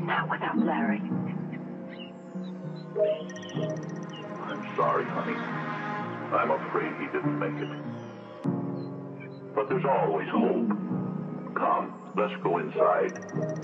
Not without Larry. I'm sorry, honey. I'm afraid he didn't make it. But there's always hope. Come, let's go inside.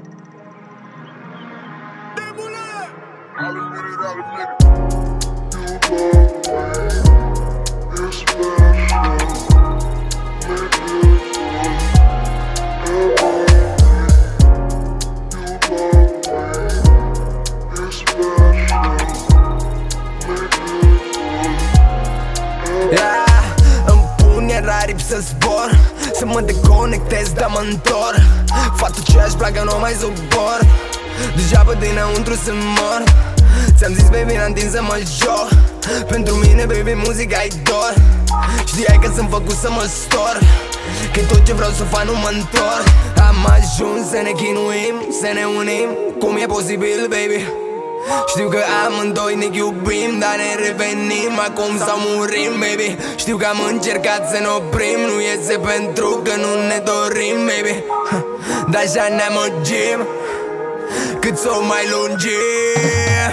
Îmi pun iar aripi să zbor, să mă deconectez, dar mă întorc. Fată ce-aș placă, nu mai zobor. Deja pe dinăuntru sunt mor. Ți-am zis, baby, n-am timp să mă joc. Pentru mine, baby, muzica-i dor. Știai că sunt făcut să mă stor, că tot ce vreau să fac nu mă întorc. Am ajuns să ne chinuim, să ne unim. Cum e posibil, baby? Știu că amândoi ne iubim, dar ne revenim acum sau murim, baby. Știu că am încercat să ne oprim, nu iese pentru că nu ne dorim, baby. Dar așa ne amăgim, cât s-o mai lungim.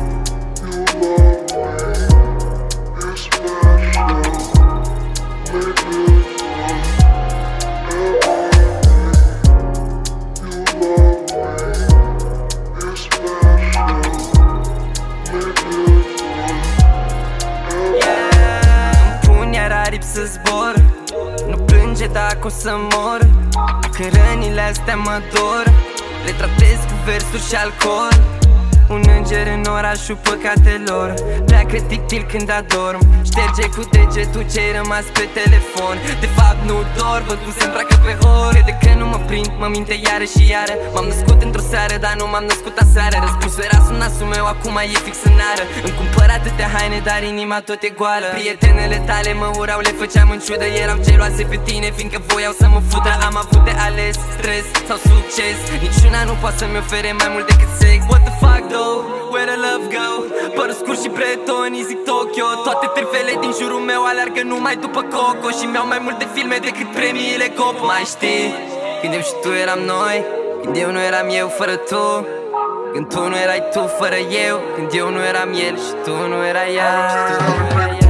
Să zbor, nu plânge dacă o să mor. Când rănile astea mă dor, le tratez cu versuri și alcool. Un înger în orașul păcatelor, pleacă tic-tic când adorm. Șterge cu degetul ce-ai rămas pe telefon. De fapt nu dorm, văd cum se îmbracă pe hor. Crede că nu mă prind, mă minte iară și iară. M-am născut într-o seară, dar nu m-am născut aseară. Răspunsul era sunasul meu, acum e fix în ară. Îmi cumpăr atâtea haine, dar inima tot e goală. Prietenele tale mă urau, le făceam în ciudă. Erau geloase pe tine, fiindcă voiau să mă fută. Am avut de ales, stres sau succes. Niciuna nu poate să-mi ofere mai mult decât sex. What the fuck though? Where the love go? Părul scurt și bretonii zic Tokyo. Toate trefele din jurul meu alergă numai după Coco. Și mi-au mai multe filme decât premiile Copo. Mai știi? Când eu și tu eram noi, când eu nu eram eu fără tu, când tu nu erai tu fără eu, când eu nu eram el și tu nu erai ea.